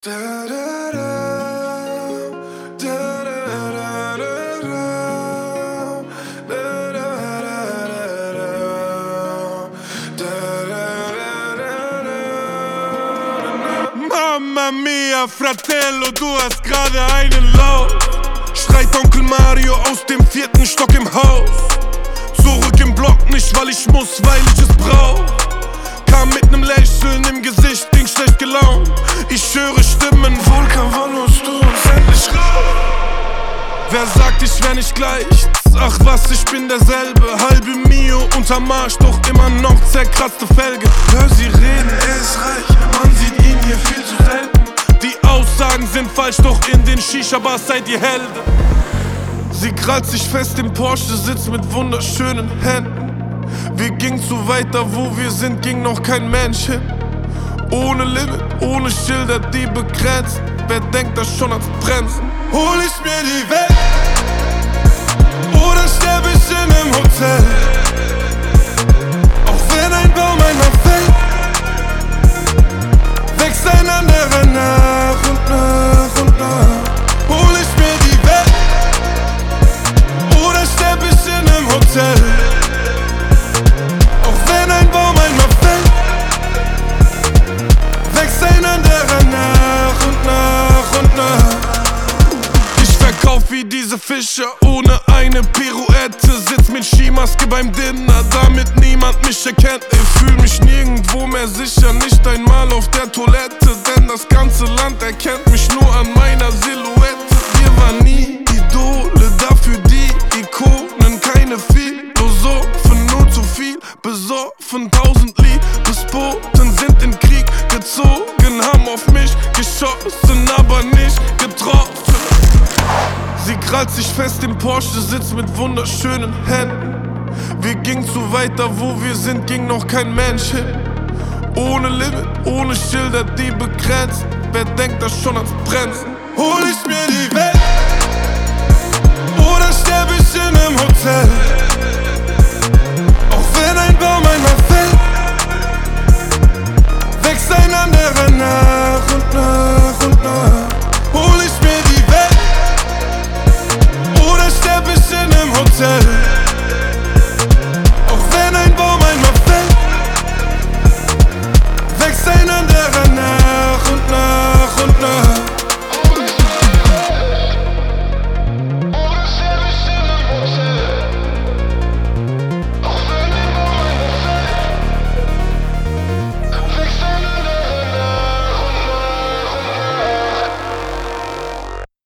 Mamma mia, Fratello, du hast gerade einen Lauf. Schreit Onkel Mario aus dem 4. Stock im Haus. Zurück im Block, nicht weil ich muss, weil ich es brauch. Kam mit nem Lächeln im Gesicht, ging schlecht gelaunt. Ich höre Stimmen, Vulkan, wann holst du uns endlich raus? Wer sagt, ich wär nicht gleich? Ach was, ich bin derselbe. Halbe Mio unterm Marsch, doch immer noch zerkratzte Felge. Hör sie reden, er ist reich, man sieht ihn hier viel zu selten. Die Aussagen sind falsch, doch in den Shisha-Bars seid ihr Helden. Sie krallt sich fest im Porsche, sitzt mit wunderschönen Händen. Wir gingen zu weit, da wo wir sind, ging noch kein Mensch hin. Ohne Limit, ohne Schilder, die begrenzen. Wer denkt das schon ans Bremsen? Hol ich mir die Welt oder sterb ich in nem Hotel? Auch wenn ein Baum einmal fällt, wächst ein anderer nach und nach und nach. Hol ich mir die Welt oder sterb ich in nem Hotel? Auch wenn ein Baum einmal fällt, wächst ein anderer nach und nach und nach. Ich verkauf wie diese Fischer ohne eine Pirouette. Sitz mit Skimaske beim Dinner, damit niemand mich erkennt. Ich fühl mich nirgendwo mehr sicher, nicht einmal auf der Toilette. Denn das ganze Land erkennt mich nur an meiner Silhouette. Wir waren nie Idole, dafür die Ikonen. Keine Philosophen, nur zu viel besoffen. 1000 Liebesboten sind in Krieg gezogen, haben auf mich geschossen, aber nicht getroffen. Sie krallt sich fest im Porsche, sitzt mit wunderschönen Händen. Wir gingen zu weit, da wo wir sind, ging noch kein Mensch hin. Ohne Limit, ohne Schilder, die begrenzen. Wer denkt das schon ans Bremsen? Hol ich mir die Welt oder sterb ich in nem Hotel? Auch wenn ein Baum einmal fällt, wächst ein anderer nach.